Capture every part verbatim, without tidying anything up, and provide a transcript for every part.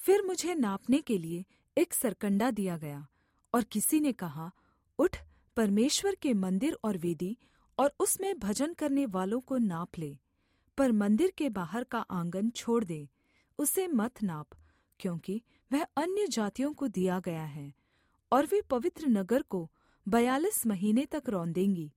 फिर मुझे नापने के लिए एक सरकंडा दिया गया, और किसी ने कहा, उठ, परमेश्वर के मंदिर और वेदी और उसमें भजन करने वालों को नाप ले, पर मंदिर के बाहर का आँगन छोड़ दे, उसे मत नाप, क्योंकि वह अन्य जातियों को दिया गया है, और वे पवित्र नगर को बयालीस महीने तक रौंदेंगी।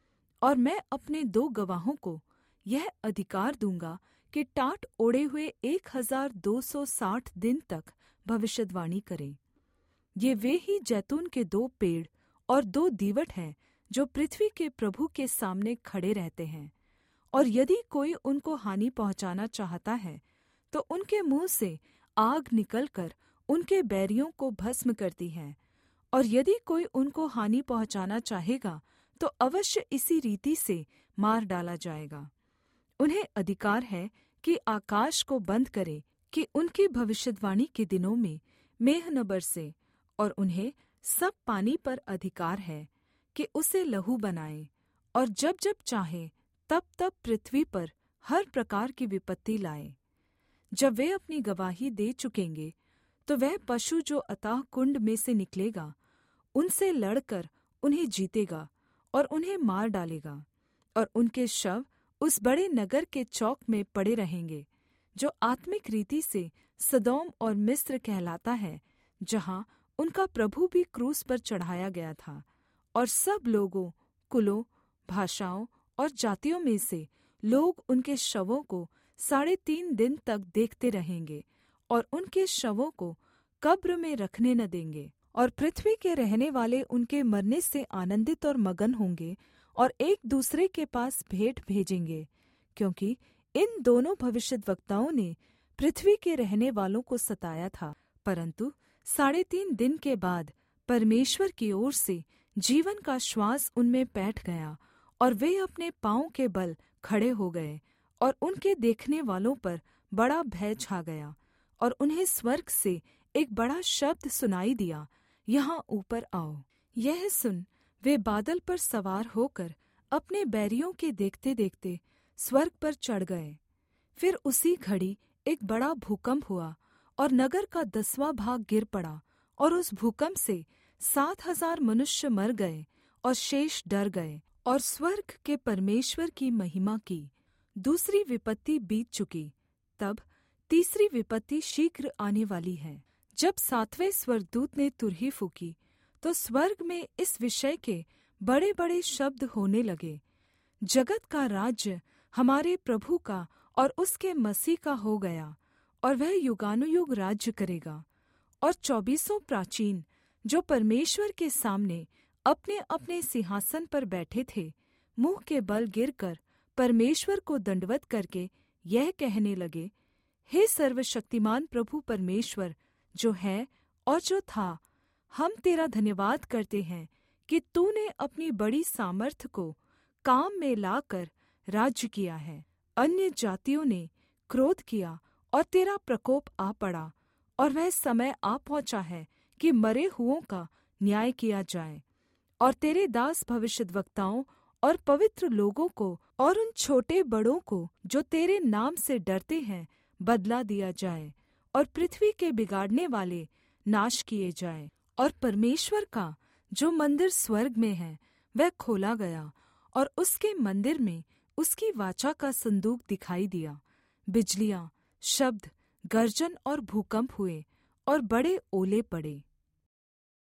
और मैं अपने दो गवाहों को यह अधिकार दूँगा कि टाट ओढ़े हुए एक हजार दो सौ साठ दिन तक भविष्यद्वाणी करें। ये वे ही जैतून के दो पेड़ और दो दीवट हैं जो पृथ्वी के प्रभु के सामने खड़े रहते हैं। और यदि कोई उनको हानि पहुँचाना चाहता है, तो उनके मुँह से आग निकलकर उनके बैरियों को भस्म करती है। और यदि कोई उनको हानि पहुँचाना चाहेगा, तो अवश्य इसी रीति से मार डाला जाएगा। उन्हें अधिकार है कि आकाश को बंद करे कि उनकी भविष्यद्वाणी के दिनों में मेघ न बरसे, और उन्हें सब पानी पर अधिकार है कि उसे लहू बनाए, और जब जब चाहे तब तब पृथ्वी पर हर प्रकार की विपत्ति लाए। जब वे अपनी गवाही दे चुकेंगे, तो वह पशु जो अथाह कुंड में से निकलेगा, उनसे लड़कर उन्हें जीतेगा और उन्हें मार डालेगा, और उनके शव उस बड़े नगर के चौक में पड़े रहेंगे, जो आत्मिक रीति से सदोम और मिस्र कहलाता है, जहाँ उनका प्रभु भी क्रूस पर चढ़ाया गया था। और सब लोगों, कुलों, भाषाओं और जातियों में से लोग उनके शवों को साढ़े तीन दिन तक देखते रहेंगे, और उनके शवों को कब्र में रखने न देंगे। और पृथ्वी के रहने वाले उनके मरने से आनन्दित और मगन होंगे, और एक दूसरे के पास भेंट भेजेंगे, क्योंकि इन दोनों भविष्यद्वक्ताओं ने पृथ्वी के रहने वालों को सताया था। परन्तु साढ़े तीन दिन के बाद परमेश्वर की ओर से जीवन का श्वास उनमें बैठ गया, और वे अपने पाँव के बल खड़े हो गए, और उनके देखने वालों पर बड़ा भय छा गया। और उन्हें स्वर्ग से एक बड़ा शब्द सुनाई दिया, यहाँ ऊपर आओ। यह सुन वे बादल पर सवार होकर अपने बैरियों के देखते देखते स्वर्ग पर चढ़ गए। फिर उसी घड़ी एक बड़ा भूकंप हुआ, और नगर का दसवां भाग गिर पड़ा, और उस भूकंप से सात हजार मनुष्य मर गए और शेष डर गए, और स्वर्ग के परमेश्वर की महिमा की। दूसरी विपत्ति बीत चुकी, तब तीसरी विपत्ति शीघ्र आने वाली है। जब सातवें स्वर्गदूत ने तुरही फूकी, तो स्वर्ग में इस विषय के बड़े-बड़े शब्द होने लगे, जगत का राज्य हमारे प्रभु का और उसके मसीह का हो गया, और वह युगानुयुग राज्य करेगा। और चौबीसों प्राचीन जो परमेश्वर के सामने अपने-अपने सिंहासन पर बैठे थे, मुँह के बल गिरकर परमेश्वर को दंडवत करके यह कहने लगे, हे सर्वशक्तिमान प्रभु परमेश्वर, जो है और जो था, हम तेरा धन्यवाद करते हैं कि तूने अपनी बड़ी सामर्थ को काम में लाकर राज्य किया है। अन्य जातियों ने क्रोध किया, और तेरा प्रकोप आ पड़ा, और वह समय आ पहुँचा है कि मरे हुओं का न्याय किया जाए। और तेरे दास भविष्यद्वक्ताओं और पवित्र लोगों को और उन छोटे बड़ों को जो तेरे नाम से डरते हैं बदला दिया जाए, और पृथ्वी के बिगाड़ने वाले नाश किए जाए। और परमेश्वर का जो मंदिर स्वर्ग में है वह खोला गया, और उसके मंदिर में उसकी वाचा का संदूक दिखाई दिया। बिजलियाँ, शब्द, गर्जन और भूकंप हुए, और बड़े ओले पड़े।